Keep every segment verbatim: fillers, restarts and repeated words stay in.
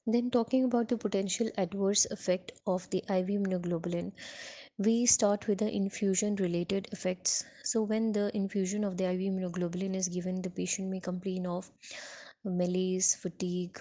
Then, talking about the potential adverse effect of the I V immunoglobulin, we start with the infusion related effects. So, when the infusion of the I V immunoglobulin is given, the patient may complain of malaise, fatigue,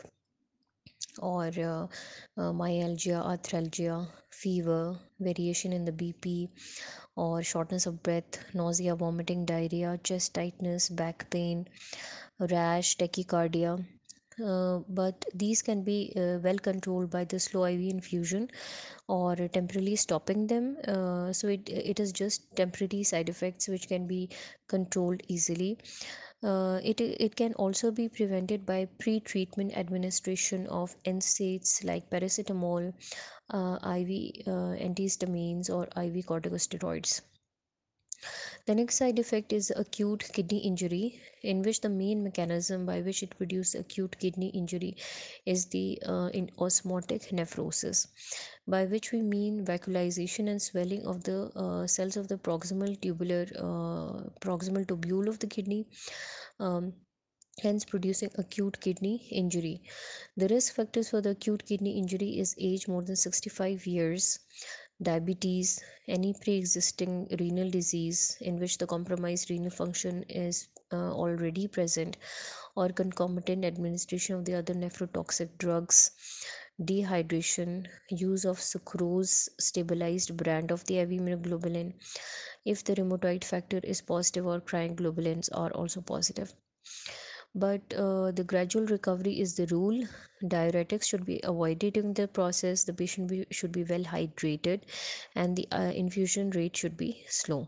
or uh, uh, myalgia, arthralgia, fever, variation in the B P, or shortness of breath, nausea, vomiting, diarrhea, chest tightness, back pain, rash, tachycardia. Uh, but these can be uh, well controlled by the slow I V infusion or temporarily stopping them. Uh, so it it is just temporary side effects which can be controlled easily. Uh, it it can also be prevented by pre-treatment administration of N SAIDs like paracetamol, uh, I V uh, antihistamines, or I V corticosteroids. The next side effect is acute kidney injury, in which the main mechanism by which it produces acute kidney injury is the uh, in osmotic nephrosis, by which we mean vacuolization and swelling of the uh, cells of the proximal tubular uh, proximal tubule of the kidney. Um, hence producing acute kidney injury. The risk factors for the acute kidney injury is age more than sixty-five years, diabetes, any pre-existing renal disease in which the compromised renal function is uh, already present, or concomitant administration of the other nephrotoxic drugs, dehydration, use of sucrose stabilized brand of the I V immunoglobulin if the rheumatoid factor is positive or cryoglobulins are also positive. But uh, the gradual recovery is the rule. Diuretics should be avoided during the process. The patient be, should be well hydrated, and the uh, infusion rate should be slow.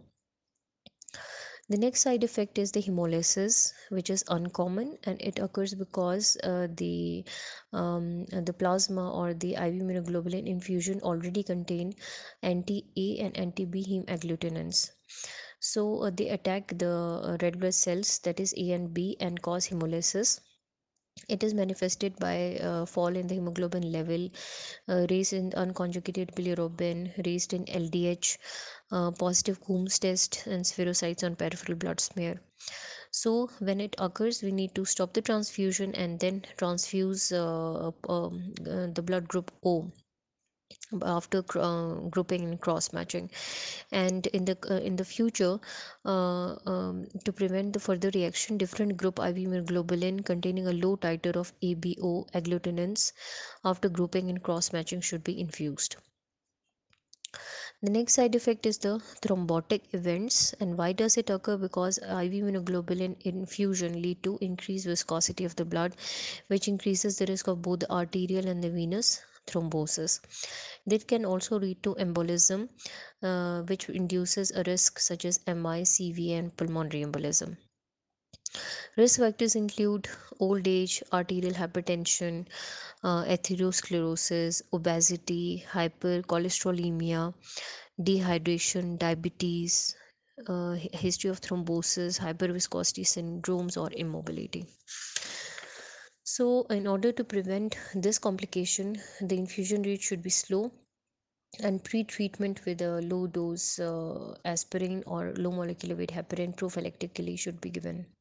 The next side effect is the hemolysis, which is uncommon, and it occurs because uh, the um, uh, the plasma or the I V immunoglobulin infusion already contain anti-A and anti-B heme agglutinins. So uh, they attack the uh, red blood cells, that is A and B, and cause hemolysis. It is manifested by uh, fall in the hemoglobin level, uh, raise in unconjugated bilirubin, raised in L D H, uh, positive Coombs test, and spherocytes on peripheral blood smear. So when it occurs, we need to stop the transfusion and then transfuse uh, um, uh, the blood group O after cr- uh, grouping and cross matching. And in the uh, in the future, uh, um, to prevent the further reaction, different group IV immunoglobulin containing a low titer of A B O agglutinins after grouping and cross matching should be infused. The next side effect is the thrombotic events. And why does it occur? Because I V immunoglobulin infusion lead to increased viscosity of the blood, which increases the risk of both the arterial and the venous thrombosis. This can also lead to embolism, uh, which induces a risk such as M I, C V, and pulmonary embolism. Risk factors include old age, arterial hypertension, uh, atherosclerosis, obesity, hypercholesterolemia, dehydration, diabetes, uh, hi- history of thrombosis, hyperviscosity syndromes, or immobility. So, in order to prevent this complication, the infusion rate should be slow, and pre-treatment with a low dose uh, aspirin or low molecular weight heparin prophylactically should be given.